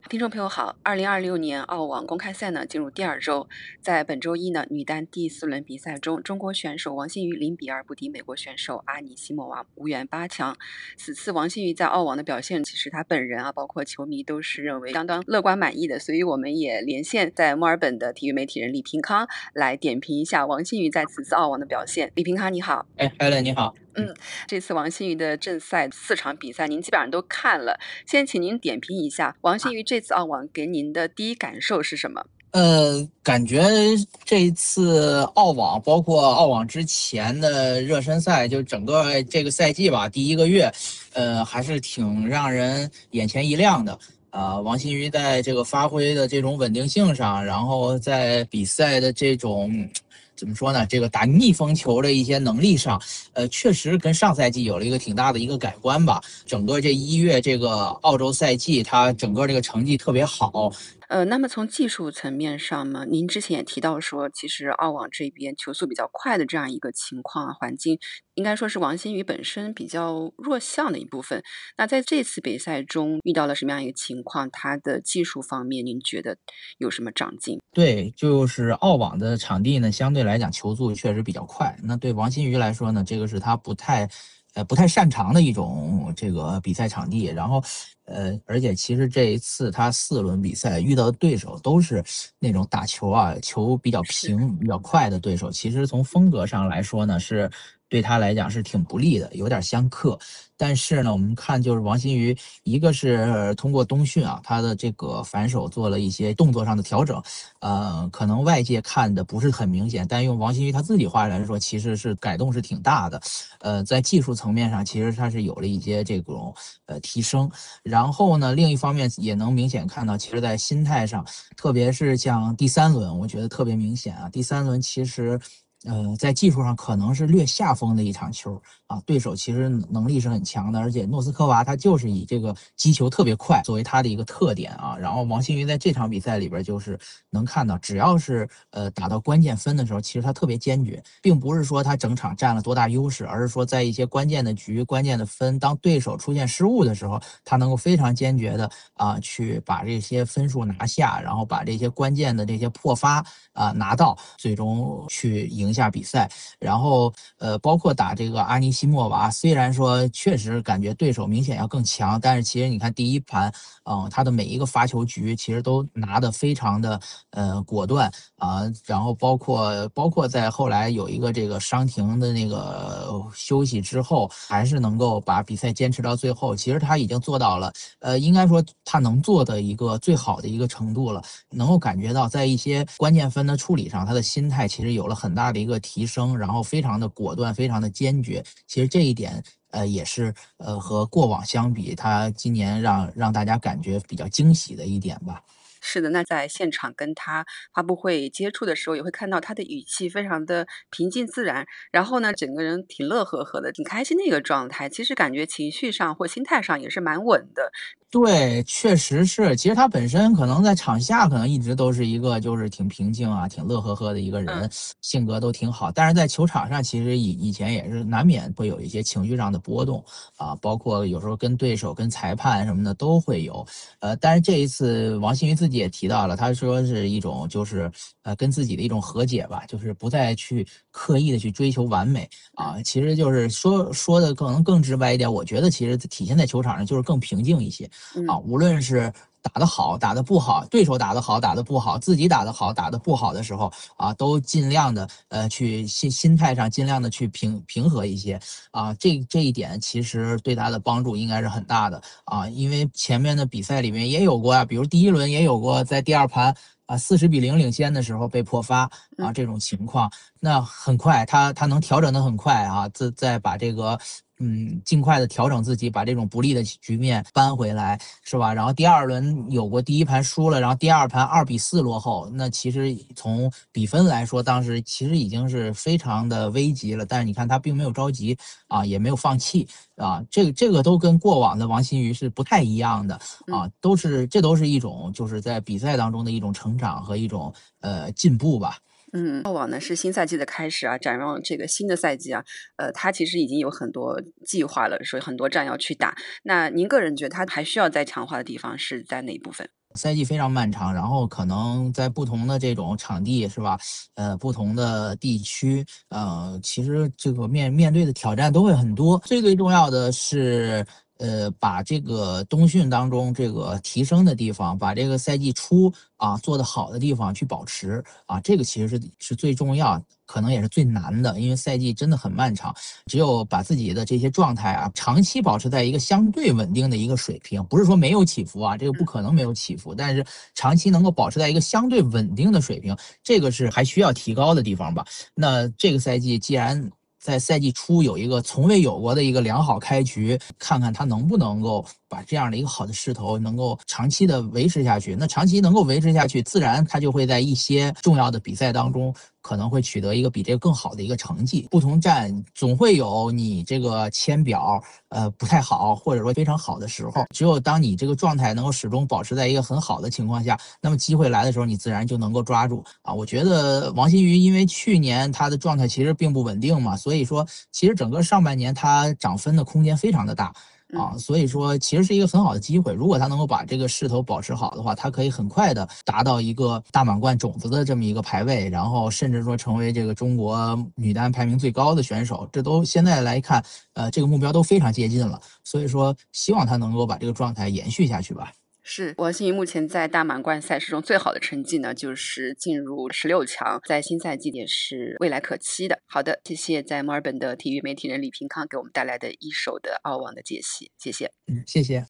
听众朋友好，2026年澳网公开赛呢进入第二周，在本周一呢，女单第4轮比赛中，中国选手王欣瑜0-2不敌美国选手阿尼西莫娃，无缘8强。此次王欣瑜在澳网的表现，其实她本人包括球迷都是认为相当乐观满意的，所以我们也连线在墨尔本的体育媒体人李平康来点评一下王欣瑜在此次澳网的表现。李平康你好。 Helen 你好。 这次王欣瑜的正赛4场比赛您基本上都看了，先请您点评一下王欣瑜这次澳网给您的第一感受是什么？ 感觉这一次澳网，包括澳网之前的热身赛，就整个这个赛季吧，第1个月，还是挺让人眼前一亮的。王欣瑜在这个发挥的这种稳定性上，然后在比赛的这种怎么说呢？这个打逆风球的一些能力上，确实跟上赛季有了一个挺大的一个改观吧。整个这1月这个澳洲赛季，他整个这个成绩特别好。 那么从技术层面上呢，您之前也提到说，其实澳网这边球速比较快的这样一个情况环境，应该说是王欣瑜本身比较弱项的一部分。那在这次比赛中遇到了什么样一个情况？他的技术方面，您觉得有什么长进？ 对，就是澳网的场地呢，相对来讲球速确实比较快。那对王欣瑜来说呢，这个是他不太擅长的一种这个比赛场地。然后，而且其实这一次他4轮比赛遇到的对手都是那种打球球比较平、比较快的对手。其实从风格上来说呢，是对他来讲是挺不利的，有点相克。但是呢，我们看就是王欣瑜，一个是通过冬训他的这个反手做了一些动作上的调整，可能外界看的不是很明显，但用王欣瑜他自己话来说，其实是改动是挺大的。在技术层面上，其实他是有了一些这种提升。然后呢，另一方面也能明显看到，其实在心态上，特别是像第3轮，我觉得特别明显第3轮其实在技术上可能是略下风的一场球对手其实能力是很强的，而且诺斯科娃他就是以这个击球特别快作为他的一个特点然后王欣瑜在这场比赛里边就是能看到，只要是打到关键分的时候，其实他特别坚决，并不是说他整场占了多大优势，而是说在一些关键的局、关键的分，当对手出现失误的时候，他能够非常坚决的去把这些分数拿下，然后把这些关键的这些破发拿到，最终去赢下比赛。然后包括打这个阿尼西莫娃，虽然说确实感觉对手明显要更强，但是其实你看第1盘他的每一个发球局其实都拿得非常的果断然后包括在后来有一个这个伤停的那个休息之后，还是能够把比赛坚持到最后。其实他已经做到了应该说他能做的一个最好的一个程度了，能够感觉到在一些关键分的处理上，他的心态其实有了很大的一个提升，然后非常的果断，非常的坚决。其实这一点也是和过往相比，他今年让大家感觉比较惊喜的一点吧。 是的，那在现场跟他发布会接触的时候，也会看到他的语气非常的平静自然，然后呢，整个人挺乐呵呵的，挺开心的一个状态。其实感觉情绪上或心态上也是蛮稳的。 对，确实是。其实他本身可能在场下可能一直都是一个就是挺平静挺乐呵呵的一个人，性格都挺好。但是在球场上，其实以前也是难免会有一些情绪上的波动包括有时候跟对手、跟裁判什么的都会有。但是这一次王欣瑜自己也提到了，他说是一种就是跟自己的一种和解吧，就是不再去刻意的去追求完美其实就是说的可能更直白一点，我觉得其实体现在球场上就是更平静一些。无论是打得好，打得不好，对手打得好，打得不好，自己打得好，打得不好的时候都尽量的去心态上尽量的去平和一些这一点其实对他的帮助应该是很大的因为前面的比赛里面也有过比如第1轮也有过在第2盘40-0领先的时候被破发这种情况，那很快他能调整的很快再把这个尽快的调整自己，把这种不利的局面扳回来，是吧？然后第2轮有过第1盘输了，然后第2盘2-4落后，那其实从比分来说，当时其实已经是非常的危急了，但是你看他并没有着急也没有放弃这个都跟过往的王欣瑜是不太一样的这都是一种就是在比赛当中的一种成长和一种进步吧。 澳网呢是新赛季的开始展望这个新的赛季他其实已经有很多计划了，说很多战要去打。那您个人觉得他还需要再强化的地方是在哪一部分？ 赛季非常漫长，然后可能在不同的这种场地是吧，不同的地区，其实这个面对的挑战都会很多。最重要的是，把这个冬训当中这个提升的地方，把这个赛季初做得好的地方去保持这个其实是最重要，可能也是最难的，因为赛季真的很漫长。只有把自己的这些状态长期保持在一个相对稳定的一个水平，不是说没有起伏这个不可能没有起伏，但是长期能够保持在一个相对稳定的水平，这个是还需要提高的地方吧。那这个赛季既然在赛季初有一个从未有过的一个良好开局，看看他能不能够把这样的一个好的势头能够长期的维持下去。那长期能够维持下去，自然他就会在一些重要的比赛当中可能会取得一个比这个更好的一个成绩。不同站总会有你这个签表不太好或者说非常好的时候，只有当你这个状态能够始终保持在一个很好的情况下，那么机会来的时候你自然就能够抓住我觉得王新宇因为去年他的状态其实并不稳定嘛，所以说其实整个上半年他涨分的空间非常的大所以说其实是一个很好的机会。如果他能够把这个势头保持好的话，他可以很快的达到一个大满贯种子的这么一个排位，然后甚至说成为这个中国女单排名最高的选手，这都现在来看这个目标都非常接近了。所以说希望他能够把这个状态延续下去吧。 是王新宇目前在大满贯赛事中最好的成绩呢，就是进入16强，在新赛季也是未来可期的。好的，谢谢在墨尔本的体育媒体人李平康给我们带来的一手的澳网的解析，谢谢。 谢谢。